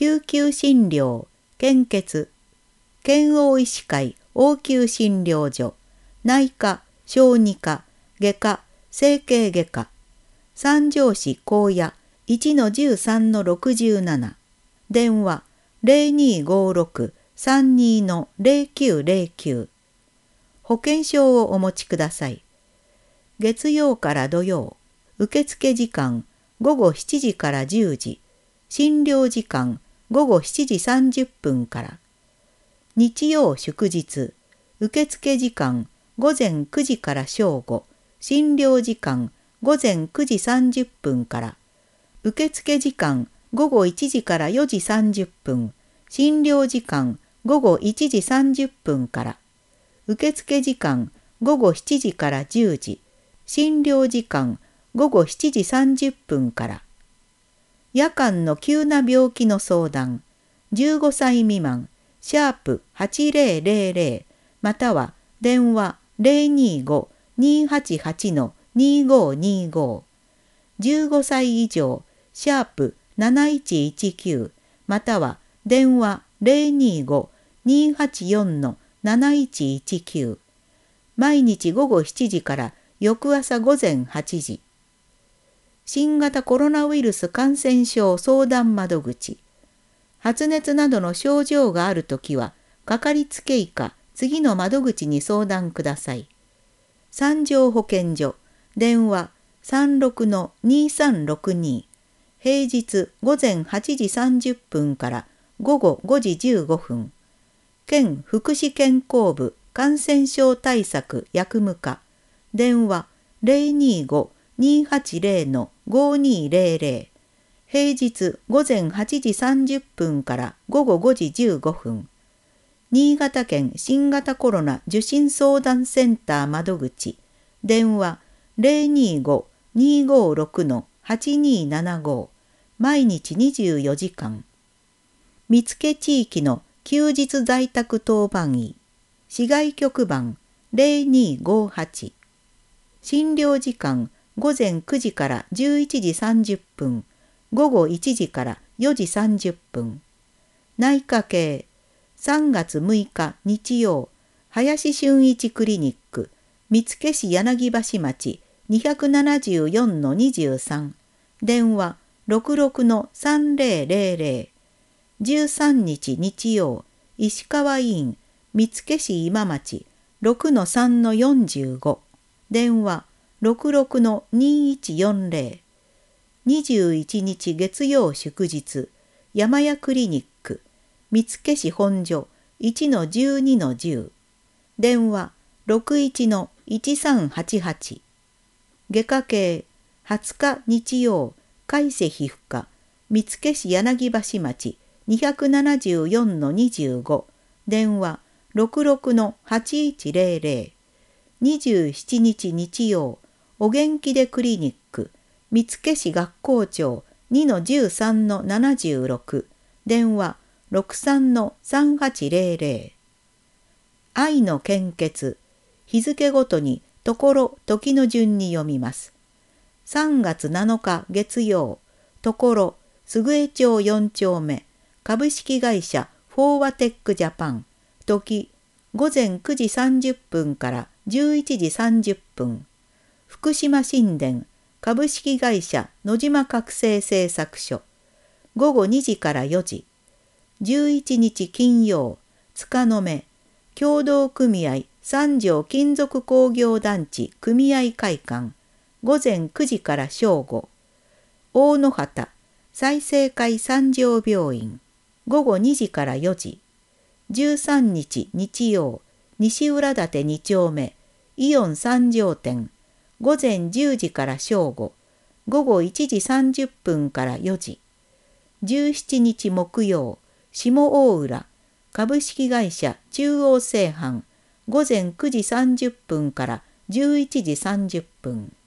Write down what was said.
救急診療、献血、県央医師会応急診療所、内科、小児科、外科、整形外科、三条市高野 1-13-67、電話0256-32-0909、保険証をお持ちください。月曜から土曜、受付時間午後7時から10時、診療時間午後7時30分から。日曜祝日、受付時間午前9時から正午、診療時間午前9時30分から。受付時間午後1時から4時30分、診療時間午後1時30分から。受付時間午後7時から10時、診療時間午後7時30分から。夜間の急な病気の相談、15歳未満、#8000 または電話025-288-2525、15歳以上、#7119 または電話025-284-7119、毎日午後7時から翌朝午前8時。新型コロナウイルス感染症相談窓口。発熱などの症状があるときは、かかりつけ医か次の窓口に相談ください。三条保健所、電話36-2362、平日午前8時30分から午後5時15分。県福祉健康部感染症対策薬務課、電話025-280-5200、平日午前8時30分から午後5時15分。新潟県新型コロナ受診相談センター窓口、電話025-256-8275、毎日24時間。見附地域の休日在宅当番医、市外局番0258。診療時間午前9時から11時30分、午後1時から4時30分。内科系、3月6日日曜、林俊一クリニック、見附市柳橋町 274-23、電話66-3000、13日日曜、石川医院、見附市今町 6-3-45、電話66-2140、21日月曜祝日、山谷クリニック、見附市本所 1-12-10、電話61-1388、外科系、20日日曜、海瀬皮膚科、見附市柳橋町 274-25、電話66-8100、27日日曜、お元気でクリニック、見附市学校長 2-13-76、電話63-3800。愛の献血、日付ごとにところ時の順に読みます。3月7日月曜、ところ菅江町4丁目、株式会社フォーワテックジャパン、時午前9時30分から11時30分。福島新電株式会社野島覚醒製作所、午後2時から4時。11日金曜、塚の目協同組合三条金属工業団地組合会館、午前9時から正午。大野畑済生会三条病院、午後2時から4時。13日日曜、西浦館2丁目イオン三条店、午前10時から正午。午後1時30分から4時。17日木曜、下大浦株式会社中央製販、午前9時30分から11時30分。